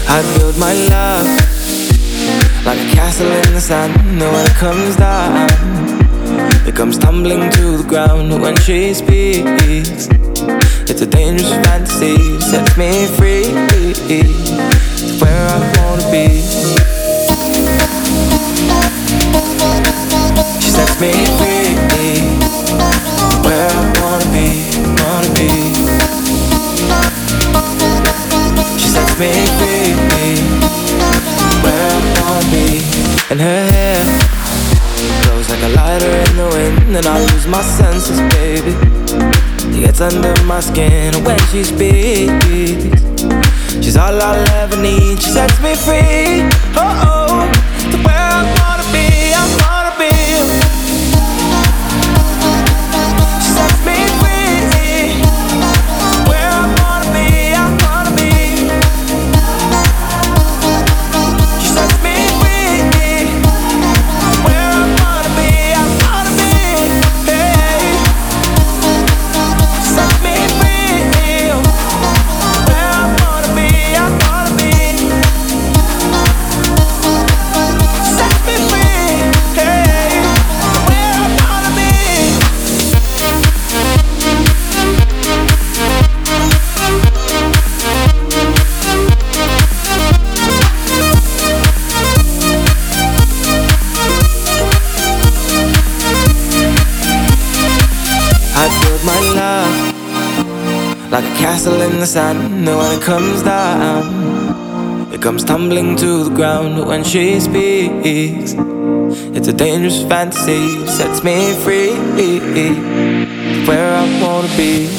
I build my love like a castle in the sand. And when it comes down, it comes tumbling to the ground. When she speaks, it's a dangerous fantasy. Sets me free, it's where I wanna be. She sets me free, where I wanna be, wanna be. She sets me free, where I wanna be. And her hair blows like a lighter in the wind, and I lose my senses, baby. It gets under my skin when she speaks. She's all I'll ever need. She sets me free, oh oh, to where I wanna be, I wanna be. She sets me free, where I wanna be, I wanna be. She sets me free, where I wanna be, I wanna be. Hey. She sets me free, where I wanna be, I wanna be. She sets me free, hey, where I wanna be. I build my love like a castle in the sand. And when it comes down, it comes tumbling to the ground. When she speaks, it's a dangerous fantasy. Sets me free, where I wanna be.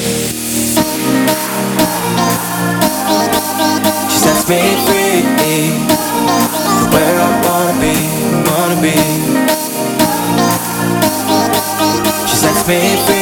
She sets me free, where I wanna be, wanna be. She sets me free.